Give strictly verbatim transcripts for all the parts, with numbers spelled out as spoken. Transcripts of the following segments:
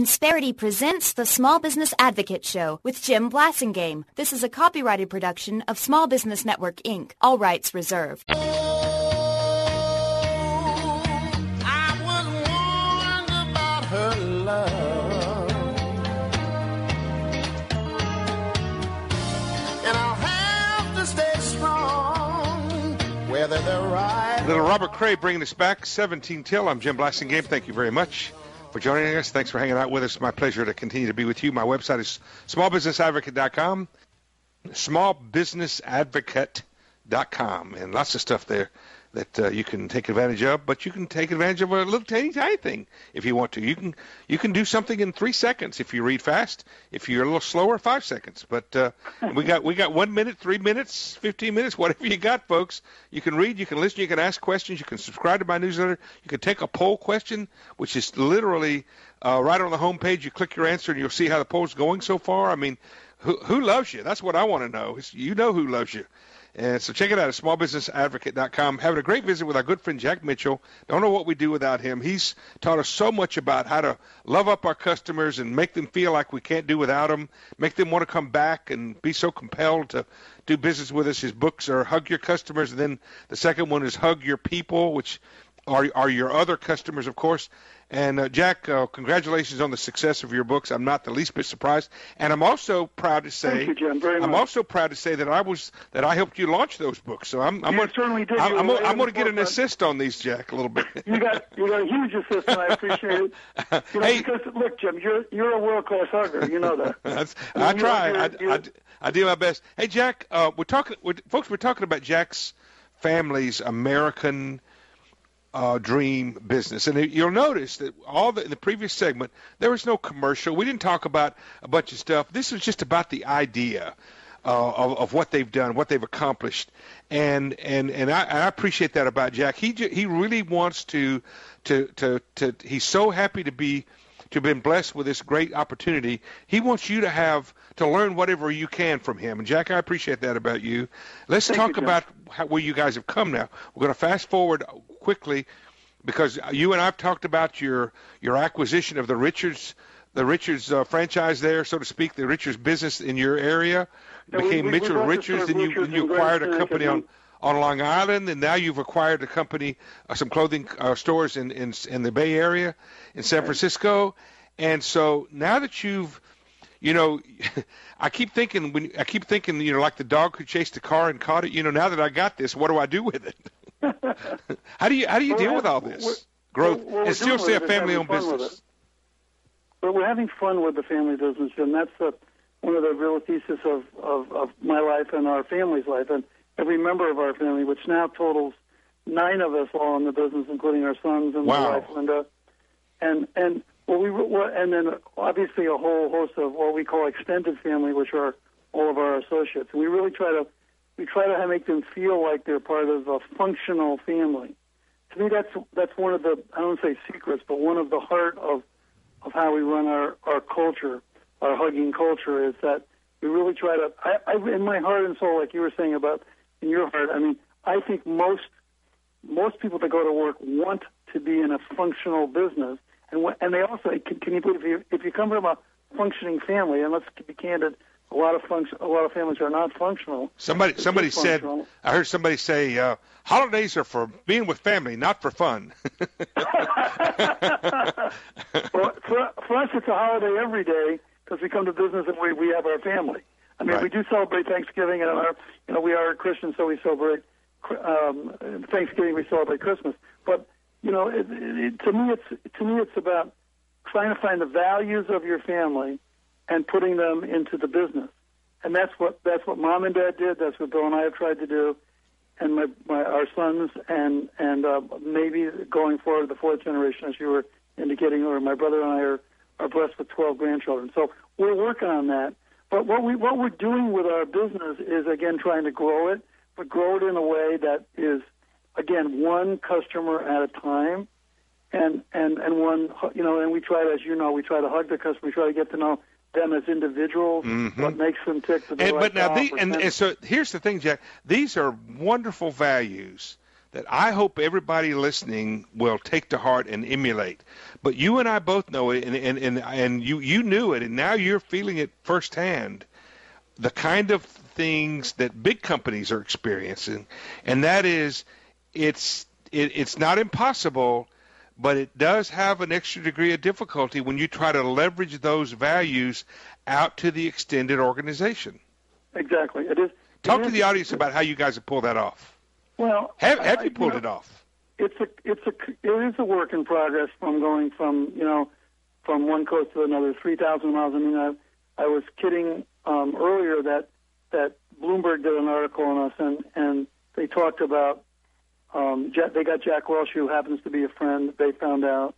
Insperity presents the Small Business Advocate Show with Jim Blasingame. This is a copyrighted production of Small Business Network, Incorporated. All rights reserved. I was warned about her love, and I'll have to stay strong, whether they're right. Little Robert Cray bringing us back, seventeen till. I'm Jim Blasingame. Thank you very much for joining us. Thanks for hanging out with us. My pleasure to continue to be with you. My website is small business advocate dot com, small business advocate dot com, and lots of stuff there that uh, you can take advantage of, but you can take advantage of a little tiny, tiny thing if you want to. You can you can do something in three seconds if you read fast. If you're a little slower, five seconds. But uh, we got we got one minute, three minutes, fifteen minutes, whatever you got, folks. You can read, you can listen, you can ask questions, you can subscribe to my newsletter, you can take a poll question, which is literally uh, right on the home page. You click your answer, and you'll see how the poll's going so far. I mean, who who loves you? That's what I want to know. It's, you know who loves you. And so check it out at small business advocate dot com. Having a great visit with our good friend Jack Mitchell. Don't know what we do without him. He's taught us so much about how to love up our customers and make them feel like we can't do without them, make them want to come back and be so compelled to do business with us. His books are Hug Your Customers, and then the second one is Hug Your People, which are, are your other customers, of course. And, uh, Jack, uh, congratulations on the success of your books. I'm not the least bit surprised. And I'm also proud to say, Thank you, Jim, very I'm much. also proud to say that I was that I helped you launch those books. So I'm I'm You gonna, certainly did. I'm, You I'm, were gonna- right I'm going to on get an the assist on these, Jack, a little bit. You got you got a huge assistant. I appreciate it. You know, Hey. because look, Jim, you're you're a world class hugger. You know that. That's, You I know, try. you're- I, you're- I, I do my best. Hey, Jack, uh, we're talking, we're, folks. We're talking about Jack's family's American uh, dream business, and you'll notice that all the in the previous segment there was no commercial. We didn't talk about a bunch of stuff. This was just about the idea uh, of, of what they've done, what they've accomplished, and and and I, I appreciate that about Jack. He ju- he really wants to to to to. He's so happy to be. to have been blessed with this great opportunity. He wants you to have to learn whatever you can from him. And Jack, I appreciate that about you. Let's Thank talk you, Jim. about how, where you guys have come now. We're going to fast forward quickly because you and I've talked about your your acquisition of the Richards the Richards uh, franchise there, so to speak, the Richards business in your area. Yeah, we- became we- we Mitchell both Richards, started then you, Richards then you in Grand acquired a Connecticut, company on and- on Long Island, and now you've acquired a company, uh, some clothing uh, stores in, in in the Bay Area, in San Francisco. And so now that you've, you know, I keep thinking when I keep thinking, you know, like the dog who chased the car and caught it. You know, now that I got this, what do I do with it? how do you how do you Well, deal with all we're- this growth what we're and still doing stay a with it is family-owned having fun with business? it. But we're having fun with the family business, and that's the, one of the real thesis of, of, of my life and our family's life, and every member of our family, which now totals nine of us all in the business, including our sons and Wow. my wife Linda, and and well, we were, and then obviously a whole host of what we call extended family, which are all of our associates. And we really try to we try to make them feel like they're part of a functional family. To me, that's that's one of the I don't say secrets, but one of the heart of of how we run our, our culture, our hugging culture, is that we really try to. I, I in my heart and soul, like you were saying about in your heart. I mean, I think most most people that go to work want to be in a functional business. And, what, and they also, can, can you believe, if you, if you come from a functioning family, and let's be candid, a lot of function, a lot of families are not functional. Somebody They're somebody said, dysfunctional. I heard somebody say, uh, holidays are for being with family, not for fun. Well, for, for us, it's a holiday every day because we come to business and we, we have our family. I mean, Right. we do celebrate Thanksgiving, and our, you know, we are Christians, so we celebrate um, Thanksgiving. We celebrate Christmas, but you know, it, it, to me, it's to me, it's about trying to find the values of your family and putting them into the business. And that's what that's what Mom and Dad did. That's what Bill and I have tried to do, and my, my our sons, and and uh, maybe going forward, the fourth generation, as you were indicating, or my brother and I are, are blessed with twelve grandchildren. So we're working on that. But what we what we're doing with our business is again trying to grow it, but grow it in a way that is again one customer at a time, and and and one you know, and we try to, as you know, we try to hug the customer. We try to get to know them as individuals, Mhm. what makes them tick. To And, like but now, to the, offer and, them. and so here's the thing, Jack. These are wonderful values that I hope everybody listening will take to heart and emulate. But you and I both know it, and, and, and, and you, you knew it, and now you're feeling it firsthand, the kind of things that big companies are experiencing, and that is it's it, it's not impossible, but it does have an extra degree of difficulty when you try to leverage those values out to the extended organization. Exactly. It is. Talk it to is, the audience about how you guys have pulled that off. Well, have, have I, you pulled you know, it off? It's a, it's a, it is a work in progress from going from, you know, from one coast to another, three thousand miles. I mean, I, I was kidding um, earlier that that Bloomberg did an article on us, and, and they talked about, um, Jack, they got Jack Welch, who happens to be a friend, they found out,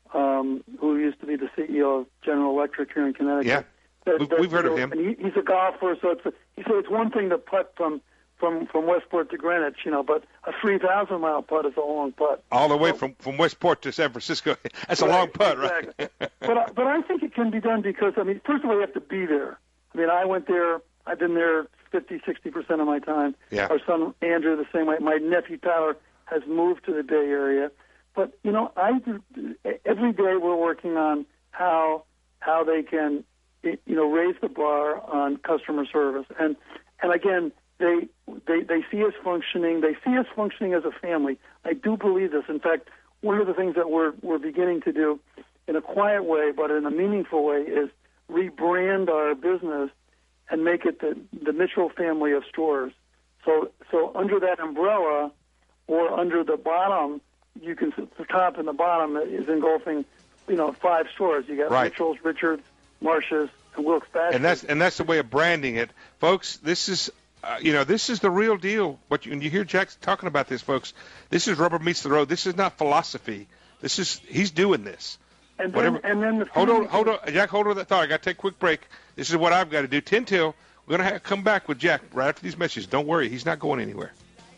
um, who used to be the C E O of General Electric here in Connecticut. Yeah, that, we've, that, we've heard you know, of him. And he, he's a golfer, so it's a, he said it's one thing to putt from From, from Westport to Greenwich, you know, but a three thousand mile putt is a long putt. All the way so, from, from Westport to San Francisco. That's right, a long putt, exactly. right? but, I, but I think it can be done because, I mean, first of all, you have to be there. I mean, I went there. I've been there fifty, sixty percent of my time. Yeah. Our son, Andrew, the same way. My nephew, Tyler, has moved to the Bay Area. But, you know, I do, every day we're working on how how they can, you know, raise the bar on customer service. And, and again, They, they they see us functioning. They see us functioning as a family. I do believe this. In fact, one of the things that we're we're beginning to do, in a quiet way but in a meaningful way, is rebrand our business and make it the the Mitchell family of stores. So so under that umbrella, or under the bottom, you can the top and the bottom is engulfing, you know, five stores. You got right. Mitchell's, Richards, Marsh's, and Wilkes Bashford. And that's and that's the way of branding it, folks. This is. Uh, you know, this is the real deal. What you, when you hear Jack talking about this, folks, this is rubber meets the road. This is not philosophy. This is he's doing this. And then, Whatever. and then the hold on, hold on, Jack. Hold on that thought. I got to take a quick break. This is what I've got to do. Ten till. We're gonna have, come back with Jack right after these messages. Don't worry, he's not going anywhere.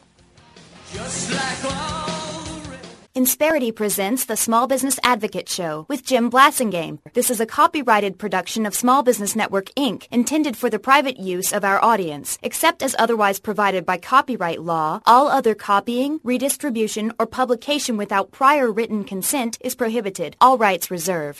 Just like all Insperity presents the Small Business Advocate Show with Jim Blasingame. This is a copyrighted production of Small Business Network, Incorporated, intended for the private use of our audience. Except as otherwise provided by copyright law, all other copying, redistribution, or publication without prior written consent is prohibited. All rights reserved.